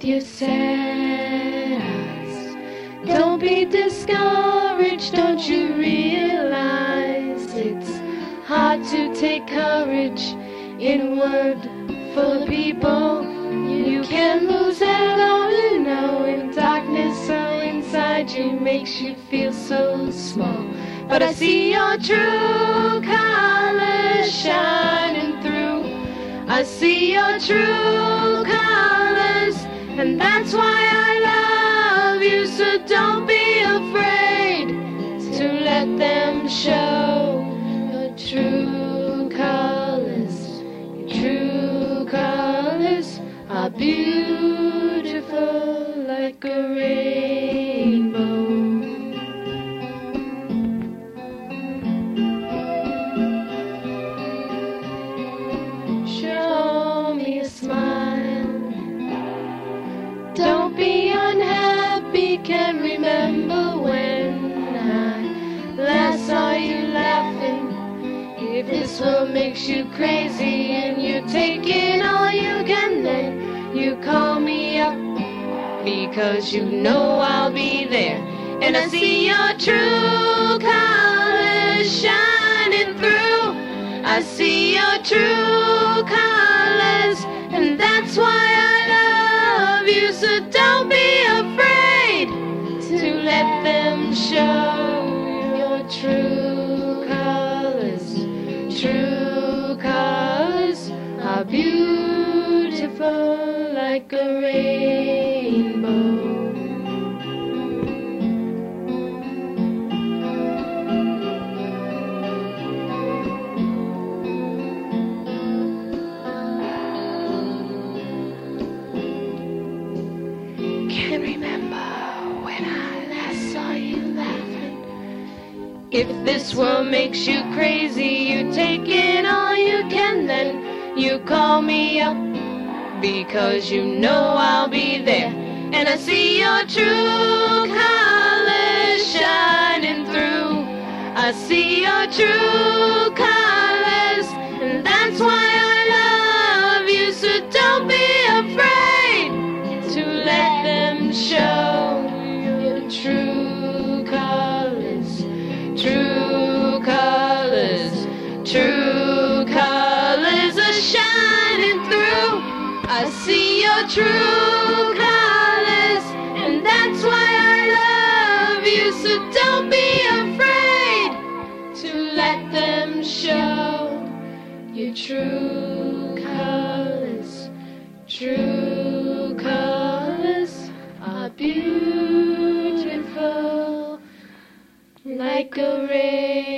your sad eyes. Don't be discouraged, don't you realize it's hard to take courage in a world full of people. You can lose it all, you know, and darkness so inside you makes you feel so small. But I see your true colors shining through. I see your true colors, and that's why I love you. So don't be afraid to let them show your true colors. Your true colors are beautiful like a rainbow. Show me a smile. Don't be unhappy. Can't remember when I last saw you laughing. If this world makes you crazy and you're taking all you can, then you call me up, because you know I'll be there. And I see your true colors shining through. I see your true colors, and that's why I love you. So don't be afraid to let them show your true colors. True colors are beautiful like a rainbow. Can't remember when I last saw you laughing. If this world makes you crazy, you take in all you can, then you call me up, because you know I'll be there. And I see your true colors shining through. I see your true colors, and that's why I love you. So don't be afraid to let them show your true colors. True colors, true colors are shining through. I see your true colors, and that's why I love you. So don't be afraid to let them show your true colors. True colors are beautiful like a rainbow.